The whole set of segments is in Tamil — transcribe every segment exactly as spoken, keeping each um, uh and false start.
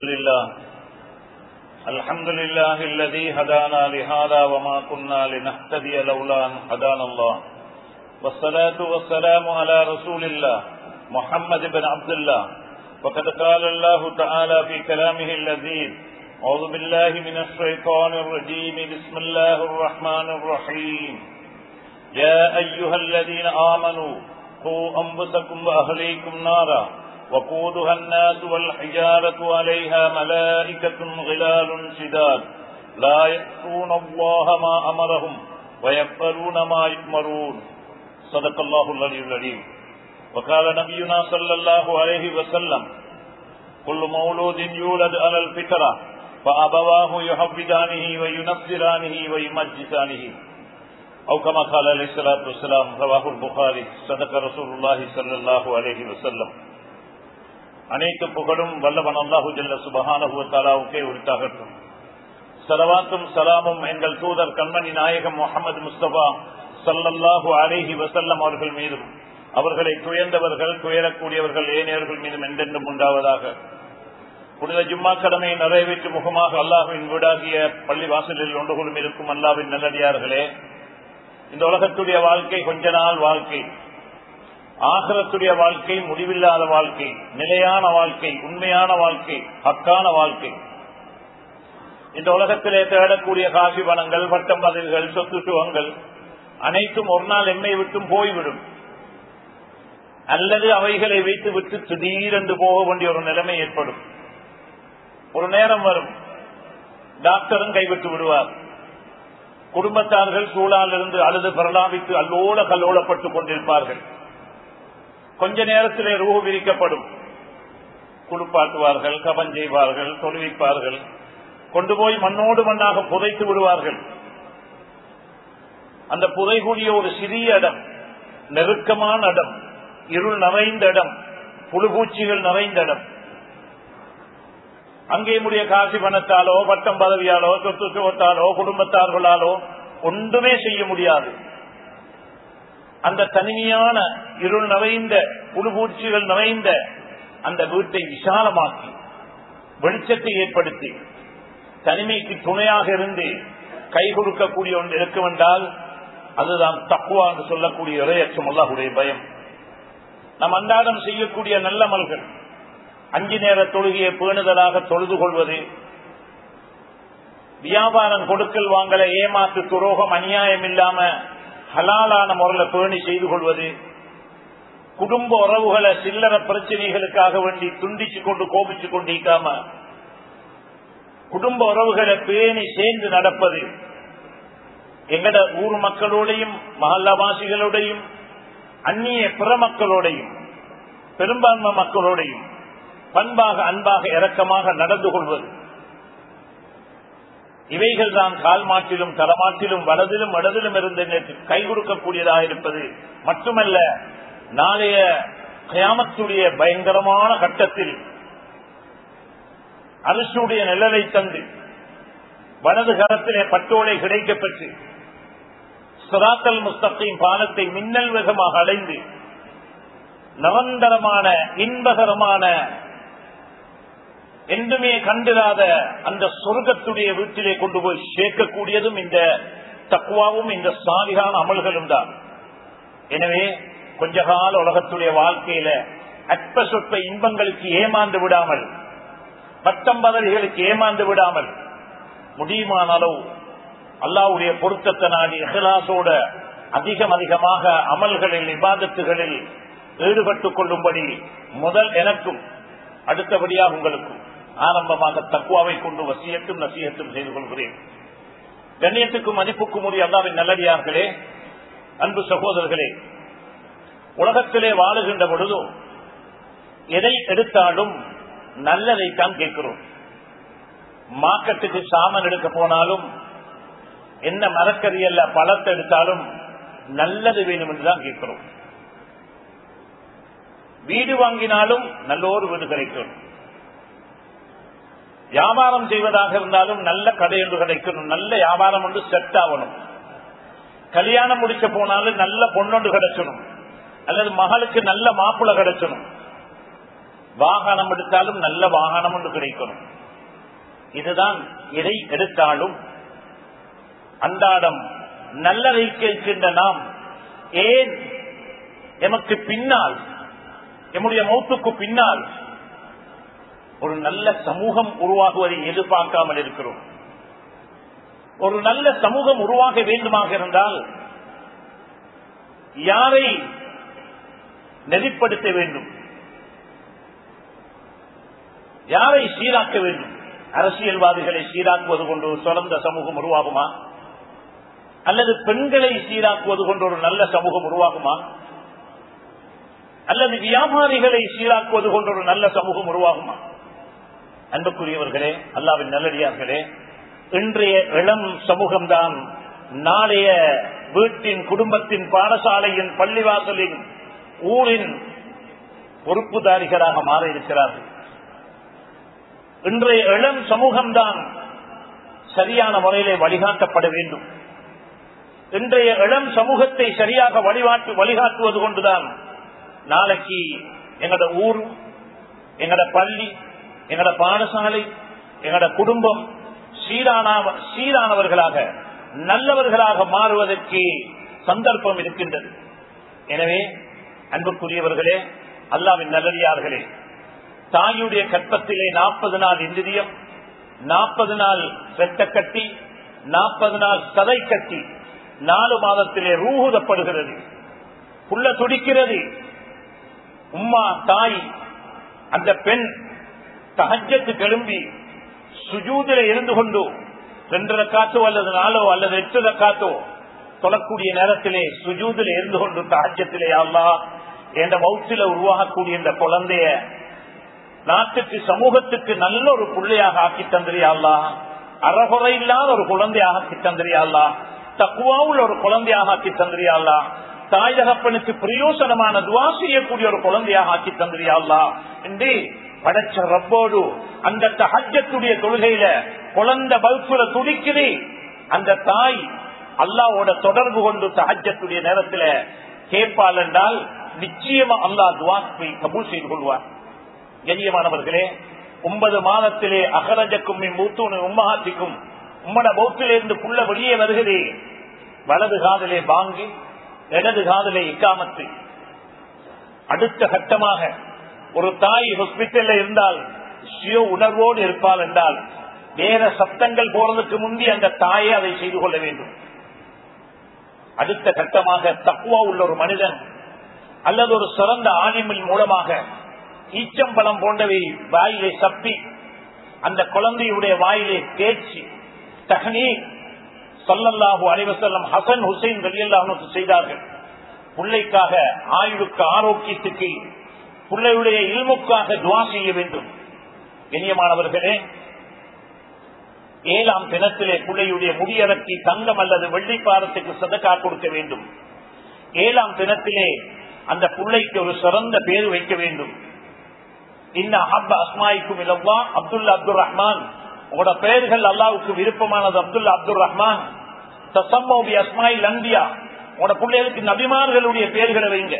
لله الحمد لله الذي هدانا لهذا وما كنا لنهتدي لولا أن هدانا الله والصلاة والسلام على رسول الله محمد بن عبد الله وقد قال الله تعالى في كلامه اللذيذ أعوذ بالله من الشيطان الرجيم بسم الله الرحمن الرحيم يا أيها الذين آمنوا قوا أنفسكم وأهليكم نارا وقودها الناس والحجارة عليها ملائكة غلال شداد لا يعصون الله ما أمرهم ويفعلون ما يؤمرون صدق الله العلي العظيم وقال نبينا صلى الله عليه وسلم كل مولود يولد على الفطرة فأبواه يحفظانه وينصرانه ويمجسانه أو كما قال عليه الصلاة والسلام رواه البخاري صدق رسول الله صلى الله عليه وسلم. அனைத்து புகழும் வல்லவன் அல்லாஹு ஜல்ல சுப்ஹானஹு வ தஆலாவுக்கே உரித்தாகட்டும். ஸலவாத்தும் ஸலாமும் எங்கள் தூதர் கண்மணி நாயகம் முஹம்மது முஸ்தபா ஸல்லல்லாஹு அலைஹி வஸல்லம் அவர்கள் மீதும் அவர்களை துயர்ந்தவர்கள் துயரக்கூடியவர்கள் ஏனையவர்கள் மீதும் என்றென்றும் உண்டாவதாக. புனித ஜும்மா கடமையை நிறைவேற்று முகமாக அல்லாஹ்வின் வீடாகிய பள்ளி வாசலில் ஒன்று கொள்ளும் இருக்கும் அல்லாஹ்வின் நல்லடியார்களே, இந்த உலகத்துடைய வாழ்க்கை கொஞ்ச நாள் வாழ்க்கை, ஆகிரத்துடைய வாழ்க்கை முடிவில்லாத வாழ்க்கை, நிலையான வாழ்க்கை, உண்மையான வாழ்க்கை, ஹக்கான வாழ்க்கை. இந்த உலகத்திலே தேடக்கூடிய காசி பணங்கள், பட்டம் பதவிகள், சொத்து சுகங்கள் அனைத்தும் ஒரு நாள் எம்மை விட்டும் போய்விடும், அல்லது அவைகளை வைத்து விட்டு திடீரென்று போக வேண்டிய ஒரு நிலைமை ஏற்படும். ஒரு நேரம் வரும், டாக்டரும் கைவிட்டு விடுவார், குடும்பத்தார்கள் சூழாலிருந்து அழுது பிரலாபித்து அல்லோல கல்லோலப்பட்டுக் கொண்டிருப்பார்கள். கொஞ்ச நேரத்திலே ரூஹ் விரிக்கப்படும், குளிப்பாட்டுவார்கள், கபன் செய்வார்கள், தொழுவிப்பார்கள், கொண்டு போய் மண்ணோடு மண்ணாக புதைத்து விடுவார்கள். அந்த புதைகூடிய ஒரு சிறிய இடம், நெருக்கமான இடம், இருள் நிறைந்த இடம், புழுபூச்சிகள் நிறைந்த இடம். அங்கே முடிய காசி பணத்தாலோ பட்டம் பதவியாலோ சொத்து சுகத்தாலோ குடும்பத்தார்களாலோ ஒன்றுமே செய்ய முடியாது. அந்த தனிமையான இருள் நிறைந்த புழுபூச்சிகள் நிறைந்த அந்த வீட்டை விசாலமாக்கி வெளிச்சத்தை ஏற்படுத்தி தனிமைக்கு துணையாக இருந்து கை கொடுக்கக்கூடிய ஒன்று இருக்கும் என்றால் அதுதான் தக்வா என்று சொல்லக்கூடிய இறையச்சம், அல்லாஹ்வுடைய பயம். நம் அன்றாடம் செய்யக்கூடிய நல்ல அமல்கள், அஞ்சு நேர தொழுகையை பேணுதலாக தொழுது கொள்வது, வியாபாரம் கொடுக்கல் வாங்கல ஏமாற்று துரோகம் அநியாயம் இல்லாம ஹலாலான முறையில் பேணி செய்து கொள்வது, குடும்ப உறவுகளை சில்லற பிரச்சனைகளுக்காக வேண்டி துண்டிச்சு கொண்டு கோபிச்சு கொண்டிருக்காம குடும்ப உறவுகளை பேணி சேர்ந்து நடப்பது, எங்கட ஊர் மக்களோடையும் மஹல்லாவாசிகளோடையும் அந்நிய பிற மக்களோடையும் பெரும்பான்மை மக்களோடையும் பண்பாக அன்பாக இரக்கமாக நடந்து கொள்வது, இவைகள் தான் கால் மாற்றிலும் தலமாற்றிலும் வலதிலும் வலதிலும் இருந்து கை கொடுக்கக்கூடியதாக இருப்பது மட்டுமல்ல, நாளைய கியாமத்துடைய பயங்கரமான கட்டத்தில் அரசுடைய நிழலை தந்து வலது கரத்திலே பட்டோலை கிடைக்கப்பெற்று சிராத்தல் முஸ்தகீம் பாலத்தை மின்னல் வேகமாக அடைந்து நிரந்தரமான இன்பகரமான என்றுமே கண்டிராத அந்த சொர்க்கத்துடைய வீட்டிலே கொண்டு போய் சேர்க்கக்கூடியதும் இந்த தக்வாவும் இந்த சாலிகான அமல்களும் தான். எனவே கொஞ்ச கால உலகத்துடைய வாழ்க்கையில அற்ப சொற்ப இன்பங்களுக்கு ஏமாந்து விடாமல், பட்டம் பதவிகளுக்கு ஏமாந்து விடாமல், முடியுமான அளவு அல்லாஹ்வுடைய பொருத்தத்தை நாடி இஹ்லாஸோட அதிகம் அதிகமாக அமல்களில் இபாதத்துகளில் ஈடுபட்டுக் கொள்ளும்படி முதல் எனக்கும் அடுத்தபடியாக உங்களுக்கும் ஆரம்பமாக தக்வாவை கொண்டு வசியத்தும் நசியத்தும் செய்து கொள்கிறேன். கண்ணியத்துக்கும் மதிப்புக்கும் உரிய அல்லாஹ்வின் நல்லடியார்களே, அன்பு சகோதரர்களே, உலகத்திலே வாழுகின்ற பொழுதோ எதை எடுத்தாலும் நல்லதைத்தான் கேட்கிறோம். மார்க்கெட்டுக்கு சாமான் எடுக்க போனாலும் என்ன மரக்கறி அல்ல பழத்தை எடுத்தாலும் நல்லது வேணும் என்றுதான் கேட்கிறோம். வீடு வாங்கினாலும் நல்ல ஒரு வீடு கிடைக்கணும், வியாபாரம் செய்வதாக இருந்தாலும் நல்ல கடை என்று கிடைக்கணும், நல்ல வியாபாரம் ஒன்று செட் ஆகணும். கல்யாணம் முடிக்க போனாலும் நல்ல பொண்ணொன்று கிடைச்சணும், அல்லது மகளுக்கு நல்ல மாப்பிள்ளை கிடைச்சணும். வாகனம் எடுத்தாலும் நல்ல வாகனம் ஒன்று கிடைக்கணும். இதுதான் எதை எடுத்தாலும் அன்றாடம் நல்லதை கேட்கின்ற நாம் ஏன் எமக்கு பின்னால், எம்முடைய மௌத்துக்கு பின்னால் ஒரு நல்ல சமூகம் உருவாகுவதை எதிர்பார்க்காமல் இருக்கிறோம்? ஒரு நல்ல சமூகம் உருவாக வேண்டுமாக இருந்தால் யாரை நெறிப்படுத்த வேண்டும், யாரை சீராக்க வேண்டும்? அரசியல்வாதிகளை சீராக்குவது கொண்டு ஒரு சிறந்த சமூகம் உருவாகுமா? அல்லது பெண்களை சீராக்குவது கொண்டு ஒரு நல்ல சமூகம் உருவாகுமா? அல்லது வியாபாரிகளை சீராக்குவது கொண்டு ஒரு நல்ல சமூகம் உருவாகுமா? அன்புக்குரியவர்களே, அல்லாஹ்வின் நல்லடியார்களே, இன்றைய இளம் சமூகம்தான் நாளைய வீட்டின், குடும்பத்தின், பாடசாலையின், பள்ளிவாசலின், ஊரின் பொறுப்புதாரிகளாக மாற இருக்கிறார்கள். இன்றைய இளம் சமூகம்தான் சரியான முறையிலே வழிகாட்டப்பட வேண்டும். இன்றைய இளம் சமூகத்தை சரியாக வழிகாட்டு வழிகாட்டுவது கொண்டுதான் நாளைக்கு எங்களோட ஊர், எங்களோட பள்ளி, எங்களோட பாடசாலை, எங்களோட குடும்பம் சீரான சீரானவர்களாக நல்லவர்களாக மாறுவதற்கு சந்தர்ப்பம் இருக்கின்றது. எனவே அன்புக்குரியவர்களே, அல்லாஹ்வின் நல்லடியார்களே, தாயுடைய கற்பத்திலே நாற்பது நாள் இந்திரியம், நாற்பது நாள் இரத்த கட்டி, நாற்பது நாள் சதை கட்டி, நாலு மாதத்திலே ரூஹுதப்படுகிறது, புள்ள துடிக்கிறது. உம்மா தாய் அந்த பெண் தஹஜ்ஜத் எழும்பி சுஜூதில இருந்து கொண்டு ரெண்டு ரக்காத்தோ அல்லது நாலோ அல்லது எட்டு ரக்காத்தோ தொழக்கூடிய நேரத்திலே சுஜூதில இருந்து கொண்டு தஹஜ்ஜத்திலே அல்லாஹ் என்ற மௌத்தில உருவாகக்கூடிய இந்த குழந்தைய நாட்டுக்கு, சமூகத்துக்கு நல்ல ஒரு பிள்ளையாக ஆக்கி தந்திரியா அல்லாஹ், அறகுறை இல்லாத ஒரு குழந்தையாக ஆக்கி தந்திரியா அல்லாஹ், தக்குவாவுள்ள ஒரு குழந்தையாக ஆக்கி தந்திரியா அல்லாஹ், தாய் தகப்பனுக்கு பிரயோசனமான துவா செய்யக்கூடிய ஒரு குழந்தையாக ஆக்கி தந்திரியா அல்லாஹ் என்று படைச்ச ரப்போடு அந்த தஹஜ்ஜத்துடைய தொழுகையில குழந்தை வகுப்புல துடிக்குது. அந்த தாய் அல்லாஹ்வோட தொடர்பு கொண்டு தஹஜ்ஜத்துடைய நேரத்தில் கேட்பாள் என்றால் நிச்சயமா அல்லாஹ் துவாவை கபூல் செய்து கொள்வார். கண்ணியமானவர்களே, ஒன்பது மாதத்திலே அகரஜக்கும் மூத்தூனு உம்மஹாத்திக்கும் உம்மட பௌத்திலிருந்து புள்ள வெளியே வருகிறே, வலது காதலே வாங்கி இடது காதலே இக்காமத்து. அடுத்த கட்டமாக ஒரு தாய் ஹாஸ்பிட்டல்ல இருந்தால் சுய உணர்வோடு இருப்பாள் என்றால் வேற சப்தங்கள் போறதுக்கு முந்தி அந்த தாயை அதை செய்து கொள்ள வேண்டும். அடுத்த கட்டமாக தக்குவா உள்ள ஒரு மனிதன் அல்லது ஒரு சிறந்த ஆலிமின் மூலமாக ஈச்சம்பழம் போன்றவை வாயிலே சப்பி அந்த குழந்தையுடைய வாயிலே தேய்ச்சி தஹ்னீ ஸல்லல்லாஹு அலைஹி வஸல்லம் ஹசன் ஹுசைன் ரலியல்லாஹு அன்ஹு செய்தார்கள். பிள்ளைக்காக, ஆயுளுக்கு, ஆரோக்கியத்துக்கு, பிள்ளையுடைய இல்முக்காக துஆ செய்ய வேண்டும். கண்ணியமானவர்களே, ஏழாம் தினத்திலே பிள்ளையுடைய முடியறக்கி தங்கம் அல்லது வெள்ளிப்பாரத்துக்கு சதகா கொடுக்க வேண்டும். ஏழாம் தினத்திலே அந்த பிள்ளைக்கு ஒரு சிறந்த பேரு வைக்க வேண்டும். இன்ன அஹப்ப அஸ்மாயிக்கும் இல்லவா அப்துல்லா அப்துல் ரஹ்மான், உங்களோட பெயர்கள் அல்லாவுக்கு விருப்பமானது அப்துல்லா அப்துல் ரஹ்மான். தசம்மௌபி அஸ்மாயில் அன்பியா, உங்களோட பிள்ளைகளுக்கு நபிமார்களுடைய பெயர்களை வைங்க.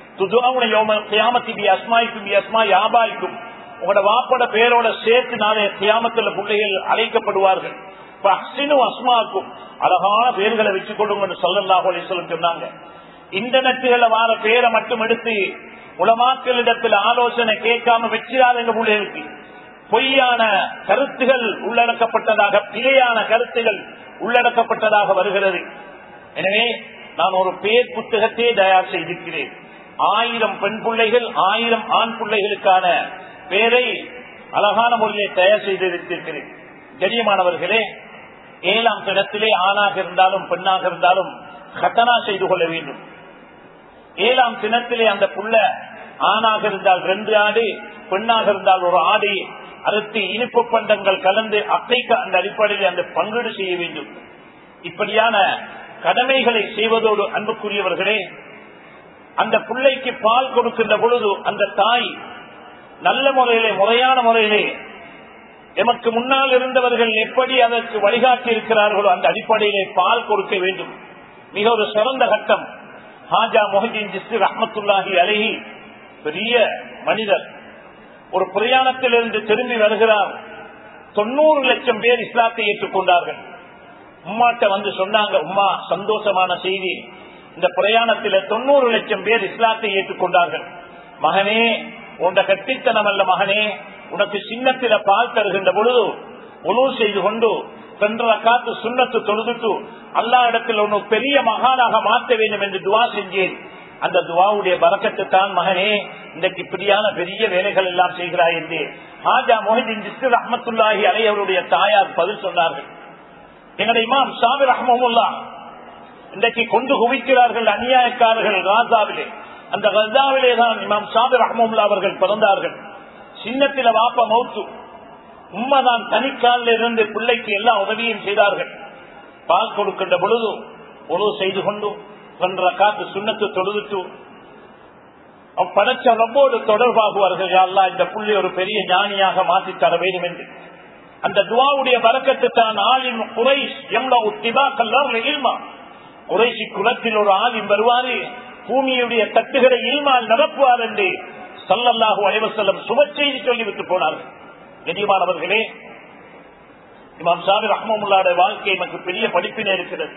அஸ்மாய்க்கும் உங்களோட வாப்பட பெயரோட சேர்த்து நாளை கியாமத்துல பிள்ளைகள் அழைக்கப்படுவார்கள். அஸ்மாக்கும் அழகான பெயர்களை வச்சுக் கொள்ளுங்க ஸல்லல்லாஹு அலைஹி வஸல்லம் சொன்னாங்க. இன்டர்நெட்டுகளை வார பேரை மட்டும் எடுத்து உலமாக்களிடத்தில் ஆலோசனை கேட்காம வச்சிடாதீங்க. பிள்ளைகளுக்கு பொய்யான கருத்துகள் உள்ளடக்கப்பட்டதாக, பிழையான கருத்துகள் உள்ளடக்கப்பட்டதாக வருகிறது. எனவே நான் ஒரு பேர் புத்தகத்தையே தயார் செய்திருக்கிறேன். ஆயிரம் பெண் பிள்ளைகள், ஆயிரம் ஆண் பிள்ளைகளுக்கான பேரை அழகான முறையை தயார் செய்திருக்கிறேன். கண்ணியமானவர்களே, ஏழாம் தினத்திலே ஆணாக இருந்தாலும் பெண்ணாக இருந்தாலும் கத்தனா செய்து கொள்ள வேண்டும். ஏழாம் தினத்திலே அந்த புள்ள ஆணாக இருந்தால் ரெண்டு ஆடு, பெண்ணாக இருந்தால் ஒரு ஆடு அறுத்து இனிப்பு பண்டங்கள் கலந்து அத்தைக்கு அந்த அடிப்படையில் அந்த பங்கீடு செய்ய வேண்டும். இப்படியான கடமைகளை செய்வதோடு அன்புக்குரியவர்களே, அந்த பிள்ளைக்கு பால் கொடுக்கின்ற பொழுது அந்த தாய் நல்ல முறையிலே, முறையான முறையிலே எமக்கு முன்னால் இருந்தவர்கள் எப்படி அதற்கு வழிகாட்டி இருக்கிறார்களோ அந்த அடிப்படையிலே பால் கொடுக்க வேண்டும். மிக ஒரு சிறந்த கட்டம். ஹாஜா முஹிதீன் சிஸ்தி ரஹ்மத்துல்லாஹி அலைஹி பெரிய மனிதர். ஒரு பிரயாணத்திலிருந்து திரும்பி வருகிறார். தொண்ணூறு லட்சம் பேர் இஸ்லாத்தை ஏற்றுக்கொண்டார்கள். உம்மாட்ட வந்து சொன்னாங்க, உம்மா சந்தோஷமான செய்தி, இந்த பிரயாணத்தில் தொண்ணூறு லட்சம் பேர் இஸ்லாத்தை ஏற்றுக்கொண்டார்கள். மகனே, உண்ட கட்டித்தனம் அல்ல மகனே, உனக்கு சின்னத்தில பால் தருகின்ற பொழுது உணவு செய்து கொண்டு சென்ற காத்து சுண்ணத்து தொழுதுட்டு அல்லா இடத்தில் ஒன்று பெரிய மகானாக மாற்ற வேண்டும் என்று துவா செஞ்சேன். அந்த துவாவுடைய பரக்கத்து தான் மகனே இன்றைக்கு இப்படியான பெரிய வேலைகள் எல்லாம் செய்கிறாய் என்று ஹாஜா மொஹிதீன் சிஸ்தி ரஹ்மத்துல்லாஹி அலைஹி அவருடைய தாயார் பதில் சொன்னார்கள். எங்களுடைய இமாம் சாபிர் ரஹ்மத்துல்லாஹ் இன்றைக்கு கொண்டு குவிக்கிறார்கள் அநியாயக்காரர்கள் காசாவிலே. அந்த காசாவிலே தான் இமாம் சாபிர் ரஹ்மத்துல்லாஹ் அவர்கள் பிறந்தார்கள். சின்னத்தில வாப்ப மௌத்து, உண்மைதான் தனிக்காலில் இருந்து பிள்ளைக்கு எல்லா உதவியும் செய்தார்கள். பால் கொடுக்கின்ற பொழுது உணவு செய்து கொண்டு சென்ற காத்து சுண்ணத்து தொழுதுட்டு படைச்ச ரப்போடு தொடர்பாகுவார்கள். அல்லா இந்த புள்ளி ஒரு பெரிய ஞானியாக மாற்றி தர வேண்டும் என்று. அந்த துவாவுடைய பரக்கத்து தான் ஆலிம் குறைஷ் எம்லா உத்திபா கல்லார் இல்மா. குறைஷி குலத்தில் ஒரு ஆலிம் வருவாரு, பூமியுடைய தட்டுகளை இல்மால் நிரப்புவார் என்று ஸல்லல்லாஹு அலைஹி வஸல்லம் சுப செய்தி சொல்லிவிட்டு போனார்கள். கண்ணியமானவர்களே, இமாம் சாபிர் ரஹ்மத்துல்லாஹி வாழ்க்கை நமக்கு பெரிய படிப்பினை இருக்கிறது.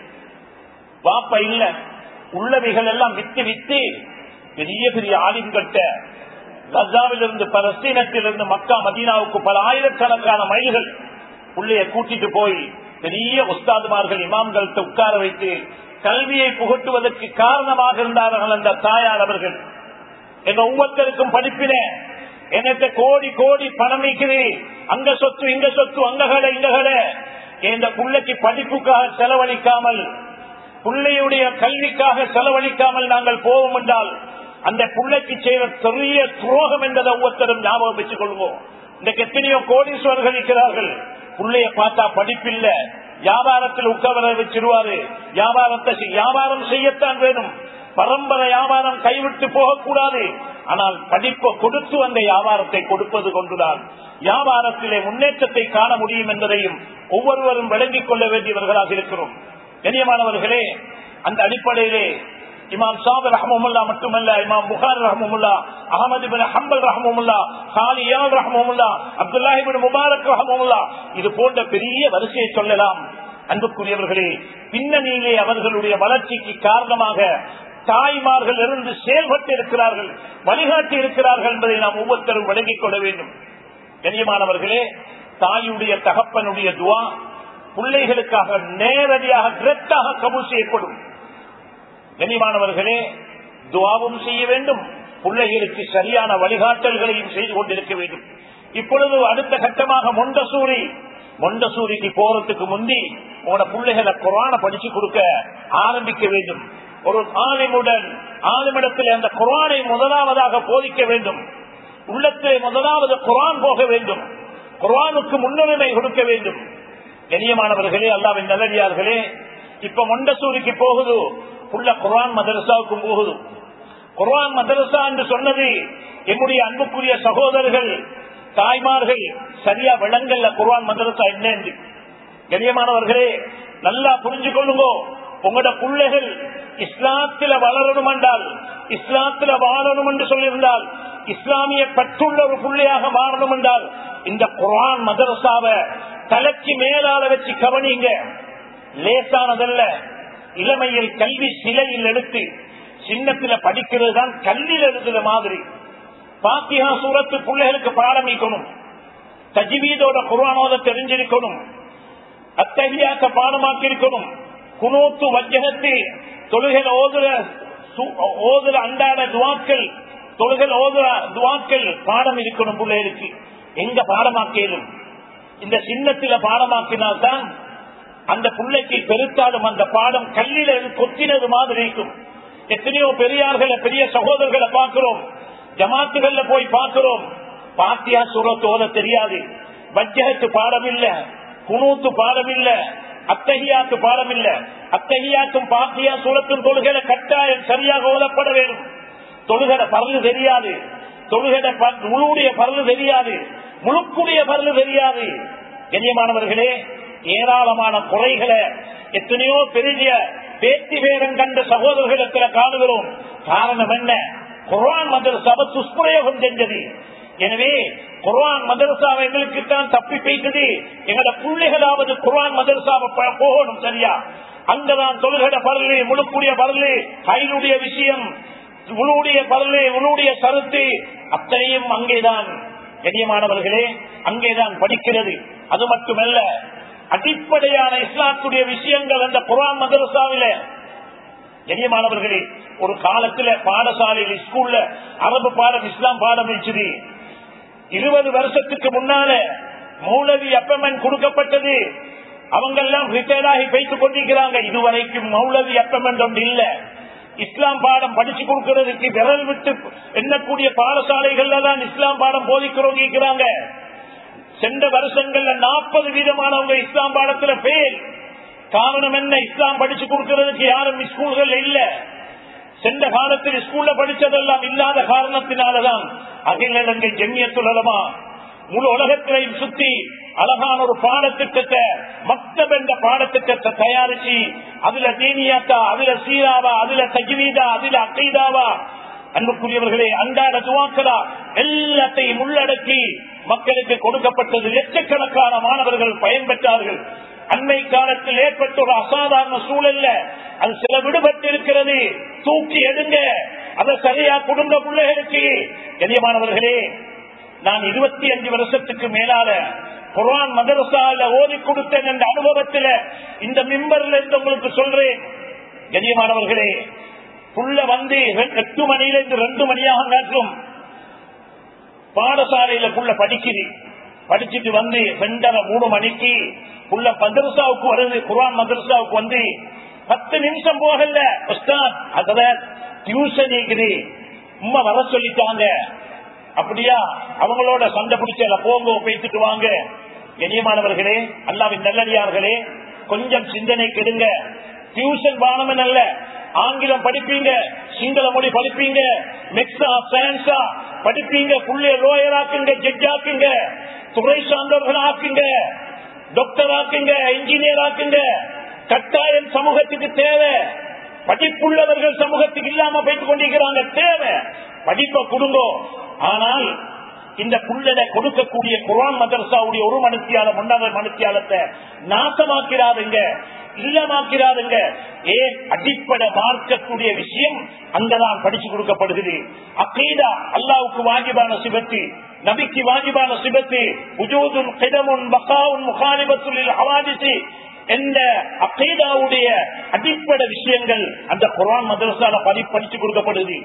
வாப்பா இல்ல, உள்ளவைகள் எல்லாம் வித்து வித்து பெரிய பெரிய ஆலிம்கிட்ட கசாவிலிருந்து பலஸ்தீனத்திலிருந்து மக்கா மதீனாவுக்கு பல ஆயிரக்கணக்கான மைல்கள் உள்ளே கூட்டிட்டு போய் பெரிய உஸ்தாதுமார்கள் இமாம்கள்ட்ட உட்கார வைத்து கல்வியை புகட்டுவதற்கு காரணமாக இருந்தார்கள் அந்த தாயார் அவர்கள். எங்க ஒவ்வொருத்தருக்கும் படிப்பின என்கிட்ட கோடி கோடி பணம் வைக்குது, அங்க சொத்து இங்க சொத்து அங்க கடை இங்க கடை, இந்த பிள்ளைக்கு படிப்புக்காக செலவழிக்காமல் பிள்ளையுடைய கல்விக்காக செலவழிக்காமல் நாங்கள் போவோம் என்றால் அந்த பிள்ளைக்கு செய்த பெரிய துரோகம் என்பதை ஒவ்வொருத்தரும் ஞாபகம் வச்சுக் கொள்வோம். இன்றைக்கு எத்தனையோ கோடீஸ்வரர்கள் இருக்கிறார்கள், பிள்ளைய பார்த்தா படிப்பில்ல, வியாபாரத்தில் உட்கார வச்சிருவாரு, வியாபாரத்தை வியாபாரம் செய்யத்தான் வேணும், பரம்பரை வியாபாரம் கைவிட்டு போகக்கூடாது. ஆனால் படிப்பை கொடுத்து அந்த வியாபாரத்தை கொடுப்பது கொண்டுதான் வியாபாரத்திலே முன்னேற்றத்தை காண முடியும் என்பதையும் ஒவ்வொருவரும் விளங்கிக் கொள்ள வேண்டியவர்களாக இருக்கிறோம். கண்ணியமானவர்களே, அந்த அடிப்படையிலே இமாம் சாபிர் ரஹ்மத்துல்லாஹ் மட்டுமல்ல, இமாம் புகாரி ரஹ்மத்துல்லாஹ், அஹ்மத் இப்னு ஹம்பல் ரஹ்மத்துல்லாஹ், சாலியான் ரஹ்மத்துல்லாஹ், அப்துல்லாஹ் இப்னு முபாரக் ரஹ்மத்துல்லாஹ், இது போன்ற பெரிய வரிசையை சொல்லலாம். அன்புக்குரியவர்களே, பின்னணியிலே அவர்களுடைய வளர்ச்சிக்கு காரணமாக தாய்மார்கள் இருந்து செயல்பட்டு இருக்கிறார்கள், வழிகாட்டி இருக்கிறார்கள் என்பதை நாம் ஒவ்வொருத்தரும் விளங்கிக் கொள்ள வேண்டும். கண்ணியமானவர்களே, தாயுடைய தகப்பனுடைய துவா பிள்ளைகளுக்காக நேரடியாக டிரெக்டாக கபூல் செய்யப்படும். கண்ணியமானவர்களே, துவாவும் செய்ய வேண்டும், பிள்ளைகளுக்கு சரியான வழிகாட்டல்களையும் செய்து கொண்டிருக்க வேண்டும். இப்பொழுது அடுத்த கட்டமாக மொண்டசூரி மொண்டசூரிக்கு போறதுக்கு முந்தி உங்களோட பிள்ளைகளை குர்ஆனை படிச்சு கொடுக்க ஆரம்பிக்க வேண்டும். ஒரு ஆலிமுடன் ஆலிமிடத்தில் அந்த குர்ஆனை முதலாவதாக போதிக்க வேண்டும். உள்ளத்திலே முதலாவது குர்ஆன் போக வேண்டும், குர்ஆனுக்கு முன்னுரிமை கொடுக்க வேண்டும். கண்ணியமானவர்களே, அல்லாஹ்வின் நல்லடியார்களே, இப்ப மொண்டசூரிக்கு போகுது, உள்ள குர்ஆன் மதரசாவுக்கும் போகுது. குர்ஆன் மதரசா என்று சொன்னது என்னுடைய அன்புக்குரிய சகோதரர்கள் தாய்மார்கள் சரியா விளங்கல்ல குர்ஆன் மதரசா என்ன என்று. கண்ணியமானவர்களே, நல்லா புரிஞ்சு கொள்ளுங்க. உங்களோட பிள்ளைகள் இஸ்லாத்தில வளரணும் என்றால், இஸ்லாத்தில வாழணும் என்று சொல்லியிருந்தால், இஸ்லாமிய கற்றுள்ள ஒரு பிள்ளையாக மாறணும் என்றால் இந்த குர்ஆன் மதரசாவை தலைக்கு மேலால வச்சு கவனிங்க. லேசானதல்ல. இளமையில் கல்வி சிலையில் எடுத்து சின்னத்தில படிக்கிறது தான் கல்வியில் எழுதுற மாதிரி. பாத்தியா சூரத்து பிள்ளைகளுக்கு பாடமிக்கணும், தஜ்வீதோட குர்ஆனோட தெரிஞ்சிருக்கணும், அத்தஹியாத்த பாடமாக்கி இருக்கணும், குனூத்து வஜ்ஜஹத்து தொழுகையில் ஓதுற ஓதுற அன்றாட துவாக்கள், தொழுகையில் ஓதுற துவாக்கள் பாடம் இருக்கணும் பிள்ளைகளுக்கு. எங்க பாடமாக்கலும் இந்த சின்னத்தில பாடமாக்கினால்தான் அந்த பிள்ளைக்கு பெருத்தாலும் அந்த பாடம் கல்லில கொத்தினது மாதிரி இருக்கும். எத்தனையோ பெரியார்களை பெரிய சகோதரர்களை பார்க்கிறோம், ஜமாத்துகள்ல போய் பார்க்கிறோம், பாத்தியா சூரத்து ஓத தெரியாது, வஜ்ஜஹத்து பாடம் இல்ல, குனூத்து பாடம் இல்ல, அத்தஹியாத்து பாடம் இல்ல. அத்தஹியாத்தும் பாத்தியா சூரத்தும் தொழுகையில கட்டாயம் சரியாக ஓதப்பட வேண்டும். தொழுகை பரலு தெரியாது, தொழுகை முழுடைய பரலு தெரியாது, முழுக்குடைய பரலு தெரியாது. கண்ணியமானவர்களே, ஏராளமான குறைகளை எத்தனையோ பெரிய பேத்தி பேரம் கண்ட சகோதரர்களிடத்தில் காணுகிறோம். காரணம் என்ன? குர்ஆன் மதரசாவை துஷ்பிரயோகம் செஞ்சது. எனவே குர்ஆன் மதரசாவை எங்களுக்கு தான் தப்பி போயிட்டது. எங்களோட பிள்ளைகளாவது குர்ஆன் மதரசாவை போகணும். சரியா? அங்கதான் தொழுகட பரலு, முழுக்கூடிய பரலு, கையிலுடைய விஷயம், முழுடைய பரலு, முழுடைய சருத்து அத்தனையும் அங்கேதான். கண்ணியமானவர்களே, அங்கேதான் படிக்கிறது. அது மட்டுமல்ல, அடிப்படையான இஸ்லாத்துடைய விஷயங்கள் அந்த குர்ஆன் மதரசாவில. கண்ணியமானவர்களே, ஒரு காலத்துல பாடசாலையில் ஸ்கூல்ல அரபு பாடம், இஸ்லாம் பாடம் வச்சது. இருபது வருஷத்துக்கு முன்னால மௌலவி அப்பமெண்ட் கொடுக்கப்பட்டது. அவங்க எல்லாம் ரிட்டையர் ஆகி வைத்துக் கொண்டிருக்கிறாங்க. இதுவரைக்கும் மௌலவி அப்பமெண்ட் ஒன்று இல்ல. இஸ்லாம் பாடம் படிச்சு கொடுக்கிறதுக்கு விரல் விட்டு எண்ணக்கூடிய பாடசாலைகள்ல தான் இஸ்லாம் பாடம் போதிக்கிறோம் இருக்கிறாங்க. சென்ற வருஷங்கள்ல நாற்பது வீதமானவங்க இஸ்லாம் பாடத்துல பேர். காரணம் என்ன? இஸ்லாம் படிச்சு கொடுக்கிறதுக்கு யாரும் ஸ்கூல்கள் இல்ல. சென்ற காலத்தில் ஸ்கூல்ல படிச்சதெல்லாம் இல்லாத காரணத்தினாலதான் அகில இலங்கை ஜம்மியத்துல் உலமா முழு உலகத்திலையும் சுத்தி அழகான ஒரு பாடத்திட்டத்தை, மக்தப் என்ற பாடத்திட்டத்தை தயாரிச்சு அதுல தீனியாத்தா, அதுல சீராவா, அதுல தஜ்வீதா, அதுல அகைதாவா, அன்புக்குரியவர்களே அன்றாட துவாக்கலா எல்லாத்தையும் உள்ளடக்கி மக்களுக்கு கொடுக்கப்பட்டது. லட்சக்கணக்கான மாணவர்கள் பயன்பெற்றார்கள். அண்மை காலத்தில் ஏற்பட்ட ஒரு அசாதாரண சூழல்ல அது சில விடுபட்டு இருக்கிறது. தூக்கி எடுங்க, அதை சரியா குடும்ப பிள்ளைகளுக்கு. கண்ணியமானவர்களே, நான் இருபத்தி அஞ்சு வருஷத்துக்கு மேலால குர்ஆன் மதரசால ஓதி கொடுத்தேன் என்ற அனுபவத்தில் இந்த மிம்பர்ல இருந்து உங்களுக்கு சொல்றேன். கண்ணியமானவர்களே, புள்ள வந்து எட்டு மணியில இருந்து ரெண்டு மணியாக காட்டும் பாடசாலையில புள்ள படிக்குது. படிச்சுட்டு வந்து ரெண்டரை மூணு மணிக்கு புள்ள மதரசாவுக்கு வருது. குர்ஆன் மதரசாவுக்கு வந்து பத்து நிமிஷம் போகல, அதுல டியூஷன் இருக்குது, உம்மா வர சொல்லிட்டாங்க. அப்படியா? அவங்களோட சண்டை பிடிச்சல போங்க, பேசிட்டு வாங்க. கண்ணியமானவர்களே, அல்லாஹ்வின் நல்லடியார்களே, கொஞ்சம் சிந்தனை கெடுங்க. டியூஷன் பானம் அல்ல, ஆங்கிலம் படிப்பீங்க, சிங்கள மொழி படிப்பீங்க, மெக்ஸா சயின்ஸா படிப்பீங்க, புள்ளைய லோயர் ஆக்குங்க, ஜட்ஜ் ஆக்குங்க, துறை சார்ந்தவர்கள் ஆக்குங்க, டாக்டர் ஆக்குங்க, இன்ஜினியர் ஆக்குங்க. கட்டாயம் சமூகத்துக்கு தேவை. படிப்புள்ளவர்கள் சமூகத்துக்கு இல்லாம போய்த்து கொண்டிருக்கிறாங்க. தேவை படிப்ப குடும்பம். ஆனால் இந்த புள்ளட கொடுக்கக்கூடிய குர்ஆன் மதரசாவுடைய ஒரு மனுத்தியால முன்னாள் மனுத்தியாலத்தை நாசமாக்கிறாருங்க, இல்லமாக்கிறாருங்க. ஏன்? அடிப்படை மார்க்கக்கூடிய விஷயம் அங்கதான் படிச்சு கொடுக்கப்படுகிறது. அகீதா அல்லாஹ்வுக்கு வாஜிபான சிபத்து, நபிக்கு வாஜிபான சிபத்து, உஜூதுன் கிதமுன் பகாவுன் முகாலிபத்துல் லில் ஹவாதிஸி என்ற அகீதாவுடைய அடிப்படை விஷயங்கள் அந்த குர்ஆன் மதரசால படிச்சு கொடுக்கப்படுது.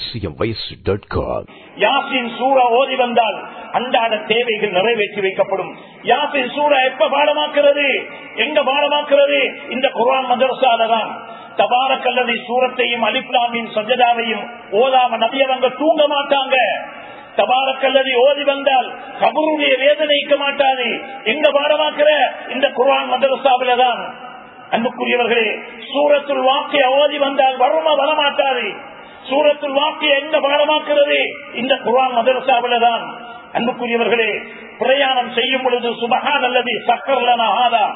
யாசின் சூரா ஓதி வந்தால் அன்றாட தேவைகள் நிறைவேற்றி வைக்கப்படும். யாசின் சூரா எப்ப பாடமாக்குறது? எங்க பாடமாக்குறது? இந்த குர்ஆன் மதரசால தான். தபாரக்கல்லதி சூரத்தையும் அலிஃப் லாம் மீம் சஜதாவையும் ஓதாம நபியவங்க தூங்க மாட்டாங்க. தபாரக்கல்லதி ஓதி வந்தால் கபருடைய வேதனைக்க மாட்டாது. எங்க பாடமாக்குற? இந்த குர்ஆன் மதரசாவில தான். அன்புக்குரியவர்களே, சூரத்துல் வாக்கிய ஓதி வந்தால் வருமா வரமாட்டாது. சூரத்துல் வாக்கிய எங்க பாடமாக்குறது? இந்த குர்ஆன் மதரசாவில தான். அன்புக்குரியவர்களே, பிரயாணம் செய்யும் பொழுது சுபஹானல்லதி சக்கர் லனா ஹாதா,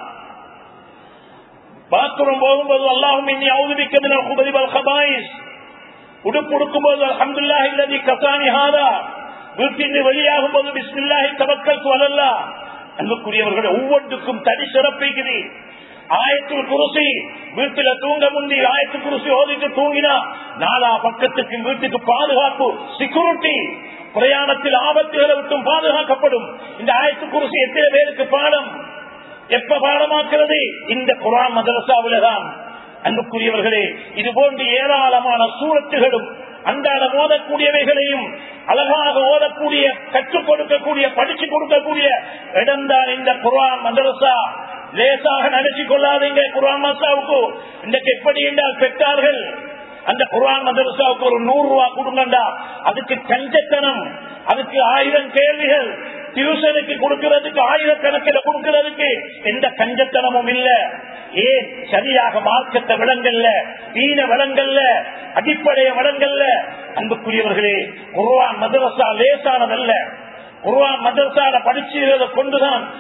பாத்ரூம் போகும்போது அல்லாஹும்ம இன்னி அஊது பிக்க மினல் குபரி வல் கபாயிஸ், உடுப்பு உடுக்கும்போது அல்ஹம்துலில்லாஹி அல்லதி கஸானி ஹாதா, வீட்டிலிருந்து வெளியாகும் போது பிஸ்மில்லாஹி தவக்கல்து அலல்லாஹ். அன்புக்குரியவர்களே, ஒவ்வொன்றுக்கும் தனி சிறப்பிக்குது. ஆயத்துல் குர்சி வீட்டுல தூங்க முந்தி ஆயத்துல் குர்சி ஓதிட்டு தூங்கினா நாலா பக்கத்துக்கு வீட்டுக்கு பாதுகாப்பு, செக்யூரிட்டி. பிரயாணத்தில் ஆபத்துகளை விட்டும் பாதுகாக்கப்படும். இந்த ஆயத்துல் குர்சி எத்தனை பேருக்கு பாடம்? எப்ப பாடமாக்குறது? இந்த குர்ஆன் மதரசாவில தான். அன்புக்குரியவர்களே, இது போன்று ஏராளமான சூரத்துகளும் அன்றாட ஓதக்கூடியவைகளையும் அழகாக ஓதக்கூடிய, கற்றுக் கொடுக்கக்கூடிய, படிச்சு கொடுக்கக்கூடிய இடம்தான் இந்த குர்ஆன் மதரசா. லேசாக நினைச்சு கொள்ளாதீங்க. குர்ஆன் மதரசாவுக்கு இன்றைக்கு எப்படி என்றால் பெற்றார்கள் அந்த குர்ஆன் மதரசாவுக்கு ஒரு நூறு ரூபாய் கொடுங்கண்டா அதுக்கு கஞ்சத்தனம், அதுக்கு ஆயிரம் கேள்விகள், டியூஷனுக்கு கொடுக்கிறதுக்கு ஆயிரக்கணக்கில் கொடுக்கிறதுக்கு எந்த கஞ்சத்தனமும் இல்ல. ஏன்? சரியாக மார்க்கத்தை விளங்கல்ல, தீன விளங்கல்ல, அடிப்படைய விளங்கல்ல. அன்புக்குரியவர்களே, குர்ஆன் மதரசா லேசானதல்ல. குர்ஆன் மதரசால படிச்சுறத கொண்டுதான்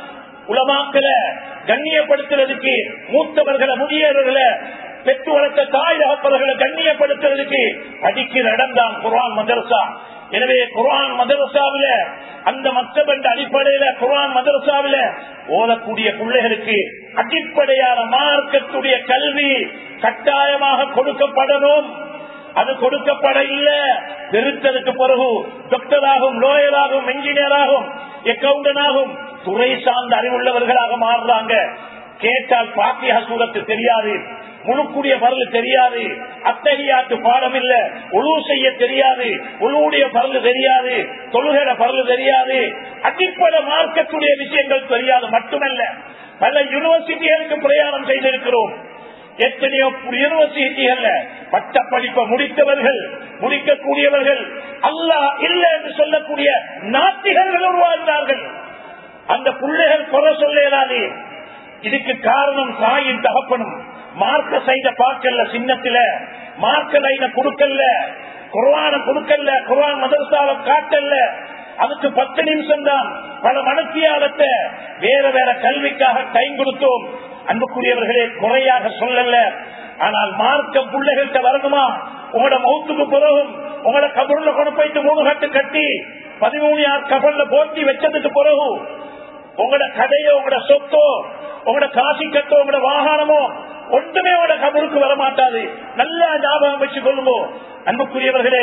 உலமாக்களை கண்ணியப்படுத்துறதுக்கு, மூத்தவர்களை முதியவர்களை பெற்று வளர்த்த தாய் தகப்பவர்களை கண்ணியப்படுத்துறதுக்கு படிக்கிற இடம் தான் குர்ஆன் மதரசா. எனவே குர்ஆன் மதரசாவில அந்த மக்தப் அடிப்படையில குர்ஆன் மதரசாவில ஓதக்கூடிய பிள்ளைகளுக்கு அடிப்படையான மார்க்கத்துடைய கல்வி கட்டாயமாக கொடுக்கப்படணும். அது கொடுக்கப்பட இல்ல, பெருத்ததுக்கு பிறகு டாக்டராகும், லோயராகும், என்ஜினியராகும், அக்கவுண்டனாகும், துறை சார்ந்த அறிவுள்ளவர்களாக மாறுறாங்க. கேட்டால் பாத்தியா சூரத்து தெரியாது, முழுக்குடைய பரலு தெரியாது, அத்தகையாத்து பாடம் இல்ல, உழு செய்ய தெரியாது, உழுவுடைய பரலு தெரியாது, தொழுகையில பரலு தெரியாது, அடிப்படை மார்க்கத்துடைய விஷயங்கள் தெரியாது. மட்டுமல்ல, பல யூனிவர்சிட்டிகளுக்கு பிரயாணம் செய்திருக்கிறோம். எத்தனையோ யூனிவர்சிட்டிகள்ல பட்ட படிப்பை முடித்தவர்கள், முடிக்கக்கூடியவர்கள் அல்லாஹ் இல்லை என்று சொல்லக்கூடிய நாத்திகர்கள் உருவாகிறார்கள். அந்த பிள்ளைகள் குறை சொல்லலாது. இதுக்கு காரணம் தாயின் தகப்பனும் மார்க்க சைட பார்க்கல, சின்னத்தில மார்க்க லைன கொடுக்கல, குர்ஆன கொடுக்கல, குர்ஆன் மதரசாவை காட்டல. அதுக்கு பத்து நிமிஷம் தான் பல மனத்தியாலத்தை வேற வேற கல்விக்காக டைம் கொடுத்தோம். அன்புக்குரியவர்களே, குறையாக சொல்லல. ஆனால் மார்க்க பிள்ளைகள்கிட்ட வரணுமா? உங்களோட மௌத்துக்கு பிறகும் உங்களோட கபூர்ல கொண்டு போயிட்டு மூணு கட்டு கட்டி பதிமூணு யார் கபர்ல போட்டி வச்சதுக்கு பிறகு உங்களோட கடையோ, உங்களோட சொத்தோ, உங்களோட காசி கட்டோ, உங்களோட வாகனமோ ஒன்றுமே உங்களோட கபருக்கு வரமாட்டாது. நல்லா ஞாபகம் வச்சு கொள்ளுவோம். அன்புக்குரியவர்களே,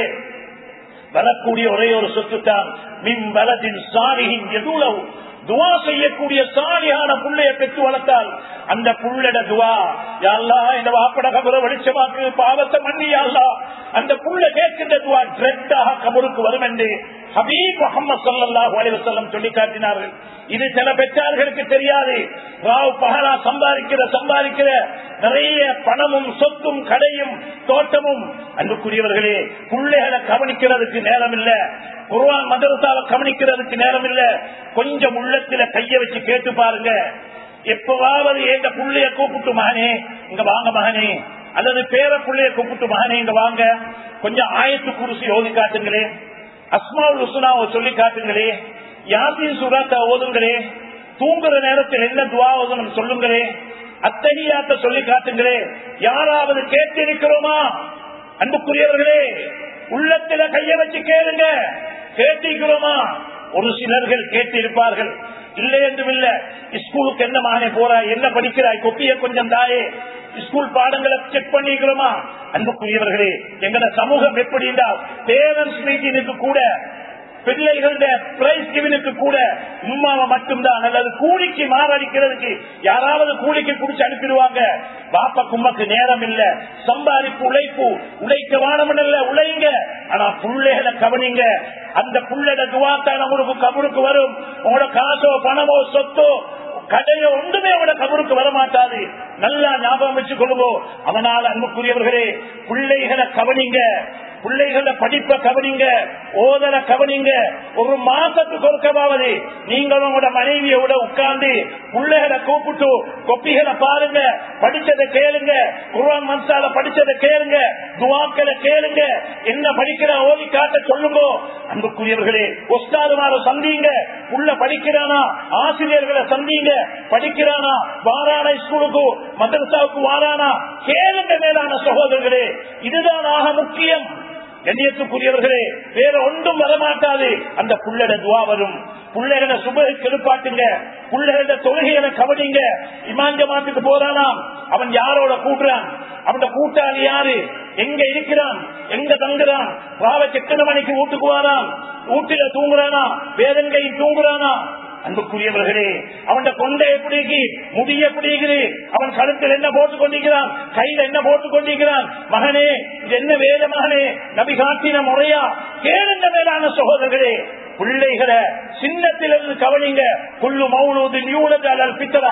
வரக்கூடிய ஒரே ஒரு சொத்து தான் மின் வலதின் சாலிஹின் எதுலவு, துவா செய்யக்கூடிய சாலியான புள்ளைய பெற்று வளர்த்தால் அந்த புள்ளட துவா, யா அல்லாஹ் இந்த வாப்பட கபரை வெளிச்சமாக்கு, பாவத்தை மன்னி யா அல்லாஹ், அந்த புள்ள கேட்கின்ற துவா டிரெக்டாக கபருக்கு வரும் என்று ஹபீப் முஹம்மது ஸல்லல்லாஹு அலைஹி வஸல்லம் சொல்லி காட்டினார்கள். இது சில பெற்றார்களுக்கு தெரியாது. ராவ் பகலா சம்பாதிக்கிற சம்பாதிக்கிற நிறைய பணமும் சொத்தும் கடையும் தோட்டமும். அன்புக்குரியவர்களே, பிள்ளைகளை கவனிக்கிறதுக்கு நேரம் இல்ல, குர்ஆன் மதரசாவை கவனிக்கிறதுக்கு நேரம் இல்ல. கொஞ்சம் உள்ளத்துல கைய வச்சு கேட்டு பாருங்க. எப்பவாவது எங்க புள்ளைய கூப்பிட்டு மகனே இங்க வாங்க மகனே, அல்லது பேர புள்ளைய கூப்பிட்டு மகனே இங்க வாங்க, கொஞ்சம் ஆயத்து குர்சி ஓதி காட்டுங்களே, அஸ்மாவுல் ஹுஸ்னாவை சொல்லி காட்டுங்களே, யாசின் சூரத்தை ஓதுங்களே, தூங்குற நேரத்தில் என்ன துவா ஓதணும் சொல்லுங்களே, அத்தஹியாத்தை சொல்லி காட்டுங்களே. யாராவது கேட்டிருக்கிறோமா? அன்புக்குரியவர்களே, உள்ளத்துல கைய வச்சு கேளுங்க. கேட்டிருக்கிறோமா? ஒரு சிலர்கள் கேட்டிருப்பார்கள், இல்லை என்றும் இல்ல. ஸ்கூலுக்கு என்ன மகனே போறாய், என்ன படிக்கிறாய், கொப்பிய கொஞ்சம் தாயே, ஸ்கூல் பாடங்களை செக் பண்ணிக்கிறோமா? அன்புக்குரியவர்களே, எங்கட சமூகம் எப்படி என்றால் பேரண்ட்ஸ் மீட்டிங்க்கு கூட, பிள்ளைகளுடைய பிரைஸ் கிவினுக்கு கூட உம்மாவை மட்டும்தான், அல்லது கூலிக்கு மாறடிக்கிறதுக்கு யாராவது கூலிக்கு குடிச்சு அனுப்பிடுவாங்க. பாப்பா கும்மக்கு நேரம் இல்ல, சம்பாதிப்பு உழைப்பு, உழைக்க வானமன் இல்ல, உழைங்க. ஆனா புள்ளைகளை கவனிங்க. அந்த புள்ளைட துவாத்தான் உங்களுக்கு கபருக்கு வரும். உங்களோட காசோ பணமோ சொத்தோ கடையோ ஒன்றுமே அவட கபருக்கு வரமாட்டாது. நல்லா ஞாபகம் வச்சு கொள்ளுவோம். அதனால அன்புக்குரியவர்களே, பிள்ளைகளை கவனிங்க, பிள்ளைகள படிப்பை கவனிங்க, ஓதல கவனிங்க. ஒரு மாசத்துக்கு ஒருக்கவாவது நீங்களும் உங்களோட மனைவியோட உட்கார்ந்து பிள்ளைகளை கூப்பிட்டு கொப்பிகளை பாருங்க, படிச்சதை கேளுங்க, குர்ஆன் மன்சால படிச்சதை கேளுங்க, துவாக்களை கேளுங்க, என்ன படிக்கிற ஓதி காட்ட சொல்லுங்க. அன்புக்குரியவர்களே, உஸ்தாதுமார சந்திங்க, உள்ள படிக்கிறானா, ஆசிரியர்களை சந்திங்க, படிக்கிறானா, வாரானா, ஸ்கூலுக்கு மதரசாவுக்கு வாரானா, கேளுங்க. மேலான சகோதரர்களே, இதுதான் ஆக முக்கியம். கண்ணியத்துக்குரியவர்களே, வேற ஒன்றும் வரமாட்டாது. அந்த புள்ளட துவா வரும். பிள்ளைகளை சுபஹை கெடுப்பாட்டுங்க, பிள்ளைகள தொழுகைகளை கவனிங்க. இமாம் ஜமாத்துக்கு போறானா, அவன் யாரோட கூட்டுறான், அவன் கூட்டாளி யாரு, எங்க இருக்கிறான், எங்க தங்குறான், ராவைக்கு எத்தனை மணிக்கு வீட்டுக்கு வாரான், வீட்டுல தூங்குறானா, வேதங்கையும் தூங்குறானா. அன்புக்குரியவர்களே, அவன் கொண்டை எப்படி, முடிய எப்படி, அவன் கழுத்தில் என்ன போட்டுக் கொண்டிருக்கிறான், கையில் என்ன போட்டுக் கொண்டிருக்கிறான். மகனே, இது என்ன வேத மகனே, நபி காட்டின முறையா? கேளுங்க மேலான சகோதரர்களே. பிள்ளைகளை சின்னத்திலிருந்து கவனிங்க. குல்லு மௌலூதின் யூலது அலல் ஃபித்ரா,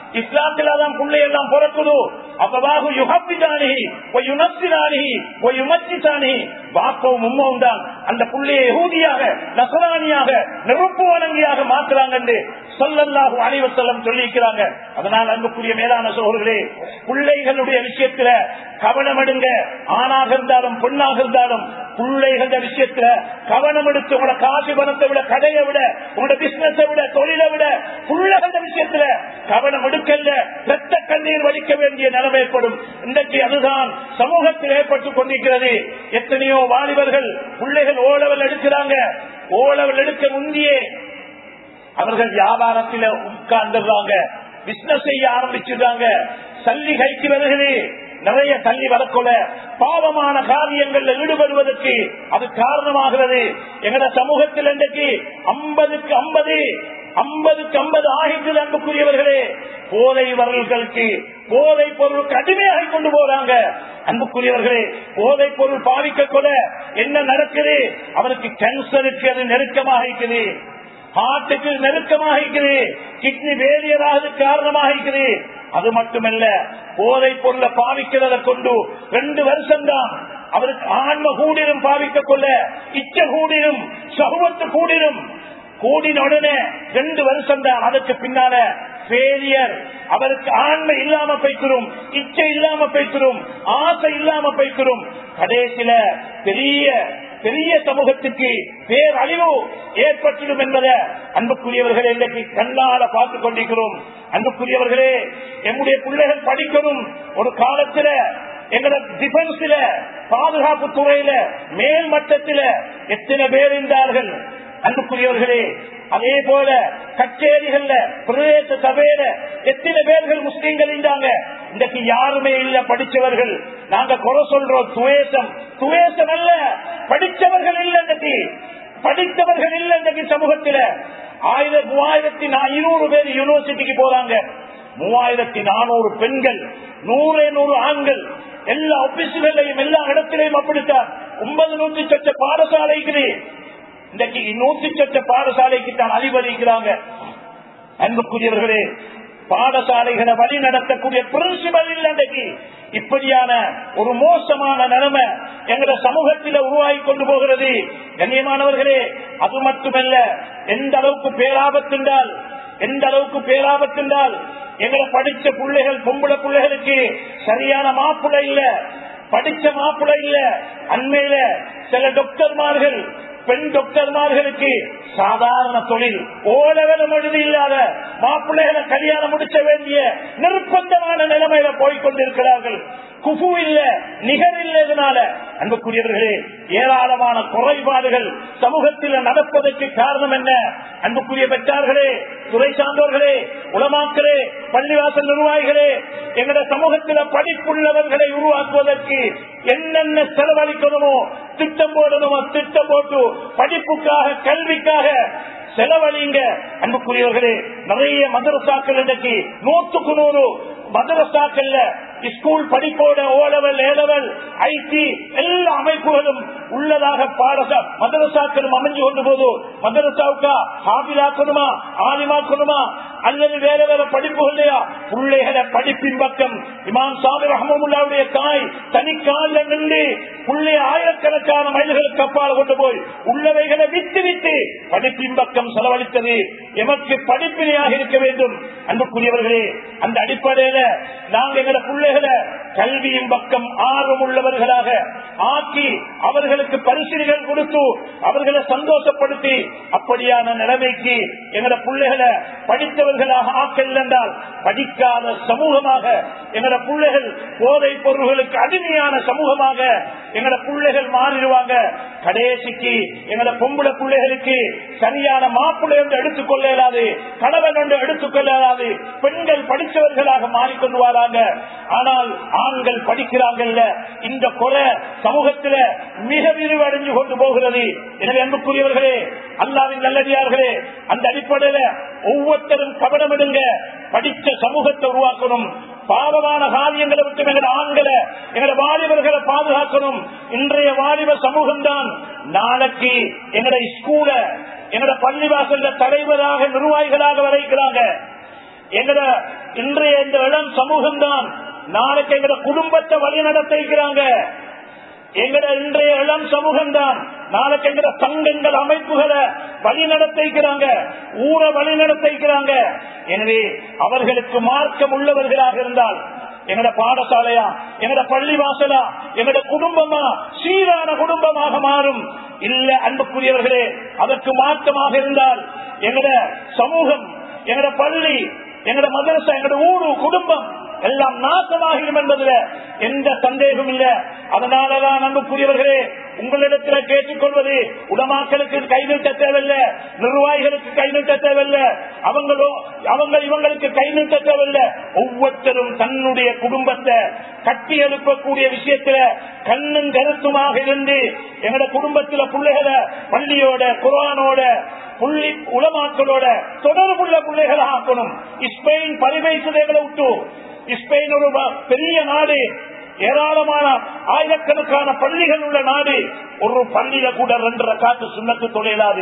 இஸ்லாத்தில தான் புள்ளை எல்லாம் பிறக்குது. அப்பவாகு யுகப்பிதானி யுனத்தினானி யுமத்திசானி வாப்பவும் உம்மவும் தான் அந்த புள்ளையை யஹூதியாக நஸ்ரானியாக நெருப்பு வணங்கியாக மாற்றுறாங்க என்று ஸல்லல்லாஹு அலைஹி வஸல்லம் சொல்லியிருக்கிறாங்க. அதனால் அன்புக்குரிய மேலான சகோதரர்களே, பிள்ளைகளுடைய விஷயத்துல கவனம் எடுங்க. ஆணாக இருந்தாலும் பெண்ணாக இருந்தாலும் பிள்ளைகள விஷயத்துல கவனம் எடுத்து உங்களோட காசு பணத்தை விட, கடையை விட, உங்களோட பிசினஸை விட, தொழிலை விட பிள்ளைகள விஷயத்துல கவனம் எடுக்கல ரத்த கண்ணீர் வடிக்க வேண்டிய நிலைமை ஏற்படும். இன்றைக்கு அதுதான் சமூகத்தில் ஏற்பட்டுக் கொண்டிருக்கிறது. எத்தனையோ வாலிபர்கள் பிள்ளைகள் ஓலவல் எடுக்கிறாங்க. ஓலவல் எடுக்க முந்தியே அவர்கள் வியாபாரத்தில் உட்கார்ந்துடுறாங்க, பிசினஸ் செய்ய ஆரம்பிச்சுட்டாங்க. சல்லி கைக்கு வருகிறது, நிறைய தள்ளி வரக்கொள்ள பாவமான காரியங்களில் ஈடுபடுவதற்கு அது காரணமாகிறது. எங்கட சமூகத்தில் இன்றைக்கு ஐம்பதுக்கு ஐம்பது ஐம்பதுக்கு ஐம்பது ஆகிட்டு அன்புக்குரியவர்களே, போதை வரல்களுக்கு போதை பொருளுக்கு அடிமையாகி கொண்டு போறாங்க. அன்புக்குரியவர்களே, போதை பொருள் பாவிக்க கொள்ள என்ன நடக்குது? அவனுக்கு கேன்சருக்கு அது நெருக்கமாக இருக்குது, ஹார்ட்டுக்கு நெருக்கமாக இருக்குது, கிட்னி வேலியராக காரணமாக இருக்குது. அது மட்டுமல்ல, போதை பொருளை பாவிக்கிறத கொண்டு ரெண்டு வருஷம் தான் அவருக்கு ஆன்ம கூடிரும் பாவிக்க கொள்ள, இச்ச கூடிரும் சகுவத்து கூடிரும் கூடின உடனே ரெண்டு வருஷம் தான். அதற்கு பின்னால ஃபெயிலியர், அவருக்கு ஆண்மை இல்லாம போய்க்கிறோம், இச்சை இல்லாம போய்க்கிறோம், ஆசை இல்லாம போய்க்கிறோம். கடைசியில பெரிய பெரிய சமூகத்துக்கு பேரழிவு ஏற்பட்டிடும் என்பதை அன்புக்குரியவர்களே இன்றைக்கு கண்ணால பார்த்துக் கொண்டிருக்கிறோம். அன்புக்குரியவர்களே, எங்களுடைய பிள்ளைகள் படிக்கணும். ஒரு காலத்துல எங்களோட டிஃபென்ஸ்ல, பாதுகாப்பு துறையில மேல் மட்டத்தில எத்தனை பேர் இருந்தார்கள் அன்புக்குரியவர்களே. அதே போல கச்சேரிகள்ல, பிரதேச சபையில எத்தனை பேர்கள் முஸ்லீம்கள் இருந்தாங்க. இன்றைக்கு யாருமே இல்ல படிச்சவர்கள். நாங்க குறை சொல்றோம், துவேஷம் துவேஷம் அல்ல, படித்தவர்கள் இல்ல. இன்றைக்கு படித்தவர்கள் இல்ல. இன்றைக்கு சமூகத்தில் ஆயிரம் மூவாயிரத்தி இருநூறு பேர் யூனிவர்சிட்டிக்கு போறாங்க, மூவாயிரத்தி நானூறு பெண்கள், நூறு நூறு ஆண்கள். எல்லா ஆபீஸ்களையும் எல்லா இடத்திலையும் அப்படித்தான். ஒன்பது நூற்றி சொச்ச பாடசாலைக்கு இன்றைக்கு நூற்றி சொச்ச பாடசாலைக்கு தான் அதிபதிக்கிறாங்க. அன்புக்குரியவர்களே, பாடசாலைகளை வழி நடத்தக்கூடிய பிரின்சிபல் இல்லை. இன்றைக்கு இப்படியான ஒரு மோசமான நிலைமை எங்களோட சமூகத்தில் உருவாகி கொண்டு போகிறது. கண்ணியமானவர்களே, அது மட்டுமல்ல, எந்த அளவுக்கு பேராபத்தின்றால் எந்த அளவுக்கு பேராபத்தின்றால் எங்களை படிச்ச பிள்ளைகள், பொம்பளை பிள்ளைகளுக்கு சரியான மாப்பிள்ளை இல்ல, படிச்ச மாப்பிள்ளை இல்ல. அண்மையில சில டாக்டர்மார்கள், பெண் டாக்டர்மார்களுக்கு சாதாரண தொழில், ஓலவரம் எழுதி இல்லாத மாப்பிள்ளைகளை கல்யாணம் முடிச்ச வேண்டிய நிர்பந்தமான நிலைமையில போய்கொண்டிருக்கிறார்கள். குஃபு இல்ல, நிகர் இல்லதனால அன்புக்குரியவர்களே, ஏராளமான குறைபாடுகள் சமூகத்தில் நடப்பதற்கு காரணம் என்ன? அன்புக்குரிய பெற்றார்களே, துறை சார்ந்தோர்களே, உலமாக்களே, பள்ளிவாசல் நிர்வாகிகளே, எங்களோட சமூகத்தில் படிப்புள்ளவர்களை உருவாக்குவதற்கு என்னென்ன செலவழிக்கணுமோ திட்டம் போடணுமோ திட்டம் போட்டு படிப்புக்காக, கல்விக்காக செலவழிங்க. அன்புக்குரியவர்களே, நிறைய மதரசாக்கள் இன்றைக்கு நூற்றுக்கு நூறு மதரசாக்கள்ல ஸ்கூல் படிப்போட ஓலவல், ஏலவல், ஐடி எல்லா அமைப்புகளும் உள்ளதாக பாடசா மதரசாக்களும் அமைஞ்சு கொண்டு போது மதரசாவுக்கா ஹாபிலாக்கணுமா, ஆலிமாக்கணுமா, அல்லது வேற வேற படிப்புகளையா? பிள்ளைகளை படிப்பின் பக்கம் இமாம் சாமி ரஹ்மத்துல்லாஹியுடைய தாய் தனிக்கால நின்று பிள்ளைய ஆயிரக்கணக்கான மைல்களுக்கு அப்பால் கொண்டு போய் உள்ளவைகளை விட்டு விட்டு படிப்பின் பக்கம் செலவழித்தது எமக்கு படிப்பினையாக இருக்க வேண்டும். அன்புக்குரியவர்களே, அந்த அடிப்படையில நாங்கள் எங்களோட பிள்ளைகளை கல்வியின் பக்கம் ஆர்வம் உள்ளவர்களாக ஆக்கி அவர்களுக்கு பரிசீலிகள் கொடுத்து அவர்களை சந்தோஷப்படுத்தி அப்படியான நிலைமைக்கு எங்களோட பிள்ளைகளை படித்தவர்களாக ஆக்கல் என்றால் படிக்காத சமூகமாக எங்களோட பிள்ளைகள் போதை பொருள்களுக்கு அடிமையான சமூகமாக எங்களோட பிள்ளைகள் மாறிடுவாங்க. கடைசிக்கு எங்களோட பொம்பளை பிள்ளைகளுக்கு சரியான மாப்பிள்ளை என்று எடுத்துக்கொள்ள இயலாது, கணவன் என்று எடுத்துக்கொள்ள இயலாது, பெண்கள் படித்தவர்களாக மாறிக்கொண்டு வராங்க. ஆனால் ஆண்கள் படிக்கிறாங்கல்ல, இந்த குறை சமூகத்தில் மிக விரிவடைஞ்சு கொண்டு போகிறது. எனவே அன்புக்குரியவர்களே, அல்லாஹ்வின் நல்லடியார்களே, அந்த அடிப்படையில ஒவ்வொருத்தரும் கவனம் எடுங்க. படித்த சமூகத்தை உருவாக்கணும். பாவமான காரியங்களை விட்டு எங்களோட ஆண்களை, எங்களோட வாலிபர்களை பாதுகாக்கணும். இன்றைய வாலிப சமூகம் தான் நாளைக்கு எங்களோட ஸ்கூல, எங்களோட பள்ளிவாசல்ல தலைவராக, நிர்வாகிகளாக வரைக்கிறாங்க. எங்கட இன்றைய இந்த இளம் சமூகம் தான் நாளைக்கு எங்கட குடும்பத்தை வழி நடத்திக்கிறாங்க. எங்கட இன்றைய இளம் சமூகம் தான் நாளைக்கு எங்கட சங்கங்கள் அமைப்புகளை வழி நடத்திக்கிறாங்க, ஊரை வழி நடத்திக்கிறாங்க. எனவே அவர்களுக்கு மார்க்கம் உள்ளவர்களாக இருந்தால் எங்கட பாடசாலையா, எங்கட பள்ளி வாசலா, எங்கட குடும்பமா சீரான குடும்பமாக மாறும். இல்ல அன்புக்குரியவர்களே, அதற்கு மாற்றமாக இருந்தால் எங்கட சமூகம், எங்கட பள்ளி, எங்கட மதரசா, எங்கட ஊரு, குடும்பம் எல்லாம் நாசமாகும் என்பதுல எந்த சந்தேகம் இல்லை. அதனாலதான் அன்புக்குரியவர்களே, உங்களிடத்தில் கேட்டுக்கொள்வது உலமாக்களுக்கு கை நீட்ட தேவையில்லை, நிர்வாகிகளுக்கு கை நீட்ட தேவையில்லை, அவங்களோ அவங்க இவங்களுக்கு கை நீட்ட தேவையில்லை. ஒவ்வொருத்தரும் தன்னுடைய குடும்பத்தை கட்டி எழுப்பக்கூடிய விஷயத்துல கண்ணும் கருத்துமாக இருந்து எங்களோட குடும்பத்தில பிள்ளைகளை பள்ளியோட, குர்ஆனோட, புள்ளி உலமாக்களோட தொடர்புள்ள பிள்ளைகளை ஆக்கணும். ஸ்பெயின் பரிவைசதைகளை விட்டு, ஸ்பெயின் ஒரு பெரிய நாடு, ஏராளமான ஆயிரக்கணக்கான பள்ளிகள் உள்ள நாடு. ஒரு பள்ளியில கூட ரெண்டு ரக்காத்து சுன்னத்து தொழிலாது.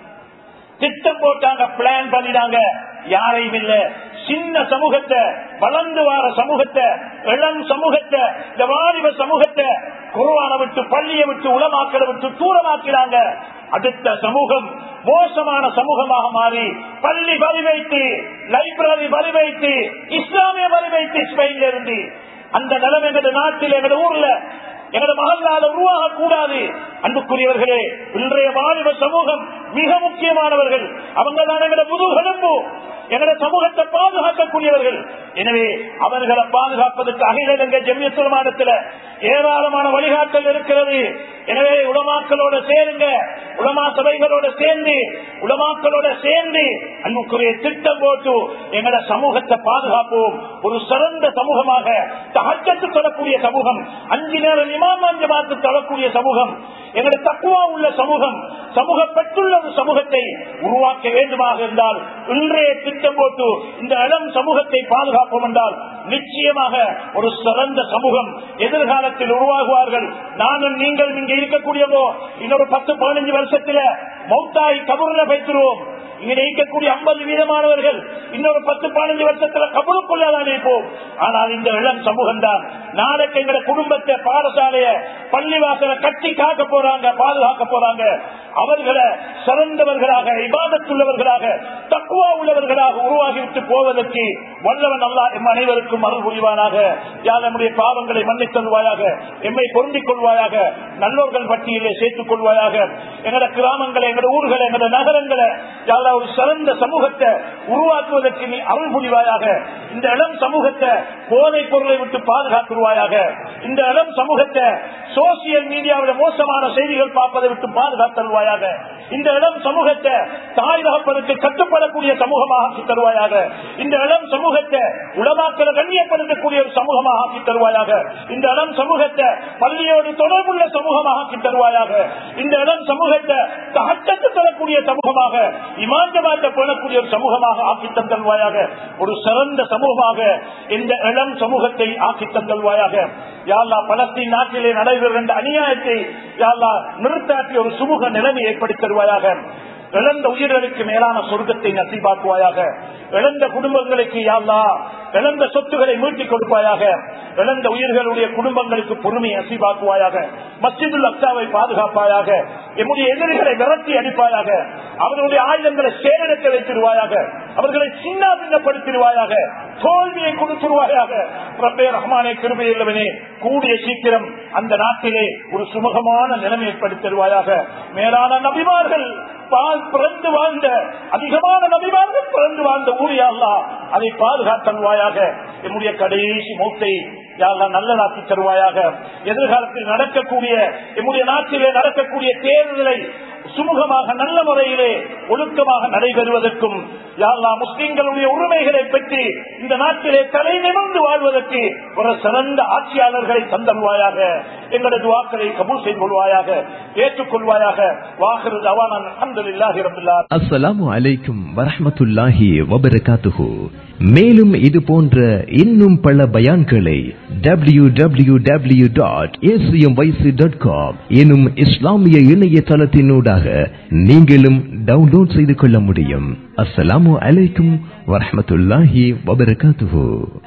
திட்டம் போட்டாங்க, பிளான் பண்ணினாங்க, யாரையும் இல்ல. சின்ன சமூகத்தை, வளர்ந்து வார சமூகத்தை, இளம் சமூகத்தை, இந்த வாலிப சமூகத்தை குர்ஆனை விட்டு, பள்ளியை விட்டு, உலமாக்களை விட்டு தூரமாக்கிறாங்க. அடுத்த சமூகம் மோசமான சமூகமாக மாறி பள்ளி வரி வைத்து, லைப்ரரி வரி வைத்து, இஸ்லாமிய வரி வைத்து ஸ்பெயின்ல இருந்து அந்த நிலைமை எங்க நாட்டில், எங்க ஊர்ல, எங்க மகளால உருவாக கூடாது. அன்புக்குரியவர்களே, இன்றைய வாலிப சமூகம் மிக முக்கியமானவர்கள். அவங்க தான் எங்களோட முதுகெலும்பு, எங்களோட சமூகத்தை பாதுகாக்கக்கூடியவர்கள். எனவே அவர்களை பாதுகாப்பதற்கு அகில இலங்கை ஜம்மியத் உலமாத்தில் ஏராளமான வழிகாட்டல் இருக்கிறது. எனவே உலமாக்களோட சேருங்க, உலமா சபைகளோட சேர்ந்து, உலமாக்களோட சேர்ந்து அன்புக்குரிய திட்டம் போட்டு எங்களோட சமூகத்தை பாதுகாப்போம். ஒரு சிறந்த சமூகமாக, தஹஜ்ஜத் தொழக்கூடிய சமூகம், அஞ்சு நேரம் இமாம் ஜமாத்து தொழக்கூடிய சமூகம், எங்களுடைய தக்வா உள்ள சமூகம், சமூக பெற்றுள்ள ஒரு சமூகத்தை உருவாக்க வேண்டுமாக இருந்தால் இன்றைய திட்டம் போட்டு இந்த இளம் சமூகத்தை பாதுகாப்போம் என்றால் நிச்சயமாக ஒரு சிறந்த சமூகம் எதிர்காலத்தில் உருவாகுவார்கள். நானும் நீங்கள் இங்க இருக்கக்கூடியவோ இன்னொரு பத்து பதினஞ்சு வருஷத்துல மௌத்தாய் கபூர்ல வைத்திருவோம். இங்க இருக்கக்கூடிய ஐம்பது வீதமானவர்கள் இன்னொரு பத்து பதினஞ்சு வருஷத்துல கபூருக்குள்ளதான் இருப்போம். ஆனால் இந்த இளம் சமூகம் தான் நாளைக்கு எங்க குடும்பத்தை, பாடசாலைய, பள்ளிவாசலை கட்டி காக்க போறாங்க, பாதுகாக்க போறாங்க. அவர்களை சிறந்தவர்களாக, இபாதத்துள்ளவர்களாக, தக்வா உள்ளவர்களாக உருவாகிவிட்டு போவதற்கு வல்லவன் அல்லாஹ் எம் அனைவருக்கும் அருள் புரிவானாக. யார் நம்முடைய பாவங்களை மன்னித் தருவாயாக, எம்மை பொருந்திக் கொள்வாயாக, நல்லோர்கள் பட்டியலே சேர்த்துக் கொள்வாயாக. எங்களோட கிராமங்களை, எங்களோட ஊர்களை, எங்களோட நகரங்களை ஒரு சிறந்த சமூகத்தை உருவாக்குவதற்கு நீ அருள் புரிவாயாக. இந்த இளம் சமூகத்தை போதை பொருளை விட்டு பாதுகாத்துருவாயாக. இந்த இளம் சமூகத்தை சோசியல் மீடியாவில மோசமான செய்திகள் பார்ப்பதை விட்டு பாதுகாத்தருவாயாக. இந்த இளம் சமூகத்தை தாய் தகப்பனுக்கு கட்டுப்படக்கூடிய சமூகமாக ஆக்கி தருவாயாக. இந்த இளம் சமூகத்தை உலமாக்களை கண்ணியப்படுத்தக்கூடிய ஒரு சமூகமாக ஆக்கி தருவாயாக. இந்த இளம் சமூகத்தை பள்ளியோடு தொடர்புள்ள சமூகமாக ஆக்கி தருவாயாக. இந்த இளம் சமூகத்தை தஹஜ்ஜத் தரக்கூடிய சமூகமாக, இமாம் ஜமாத்தை போடக்கூடிய ஒரு சமூகமாக ஆக்கி தந்தல்வாயாக. ஒரு சிறந்த சமூகமாக இந்த இளம் சமூகத்தை ஆக்கி தந்தல்வாயாக. யா அல்லாஹ், பலஸ்தீன் நாட்டிலே நடைபெறுகின்ற அநியாயத்தை யா அல்லாஹ் நிறுத்தாட்டி ஒரு சுமூக நிலைமை ஏற்படுத்தி தருவாயாக. இழந்த உயிர்களுக்கு மேலான சொர்க்கத்தை நசீபாக்குவாயாக. இழந்த குடும்பங்களுக்கு யா அல்லாஹ் இழந்த சொத்துக்களை மீட்டிக் கொடுப்பாயாக. இழந்த உயிர்களுடைய குடும்பங்களுக்கு பொறுமையை நசீபாக்குவாயாக. மஸ்ஜிதுல் அக்ஸாவை பாதுகாப்பாயாக. எம்முடைய எதிரிகளை விரட்டி அடிப்பாயாக. அவர்களுடைய ஆயுதங்களை சேதனைக்க வைத்திருவாயாக. அவர்களை சின்ன பின்னப்படுத்திடுவாயாக. தோல்வியை கொடுத்துருவாயாக. ரப்பே ரஹ்மானே, கிருபை உள்ளவனே, கூடிய சீக்கிரம் அந்த நாட்டிலே ஒரு சுமூகமான நிலைமை ஏற்படுத்திடுவாயாக. மேலான நபிமார்கள் பிறந்து வாழ்ந்த, அதிகமான நபிமார்கள் பிறந்து வாழ்ந்த ஊரியா அல்லாஹ் அதை பாதுகாத்தல்வாயாக. என்னுடைய கடைசி மௌத்தை யாரெல்லாம் நல்லதாக்கி தருவாயாக. எதிர்காலத்தில் நடக்கக்கூடிய, எம்முடைய நாட்டிலே நடக்கக்கூடிய தேர்தலை சுமூகமாக, நல்ல முறையிலே, ஒழுக்கமாக நடைபெறுவதற்கும் யாரெல்லா முஸ்லிம்களுடைய உரிமைகளை பற்றி இந்த நாட்டிலே தலை நிமிர்ந்து வாழ்வதற்கு ஒரு சிறந்த ஆட்சியாளர்களை தந்தல்வாயாக. எங்களது துஆக்களை கபூல் செய்து கொள்வாயாக, ஏற்றுக்கொள்வாயாக. வாஹிரு தவானா அல்ஹம்துலில்லாஹி ரப்பில் ஆலமீன். அஸ்ஸலாமு அலைக்கும் வரஹ்மத்துல்லாஹி வபரகாத்துஹு. மேலும் இது போன்ற இன்னும் பல பயான்களை W W W dot A C M Y C dot com எனும் இஸ்லாமிய இணையதளத்தினூடாக நீங்களும் டவுன்லோட் செய்து கொள்ள முடியும். அஸ்ஸலாமு அலைக்கும் வரஹ்மத்துல்லாஹி வபரகாத்துஹு.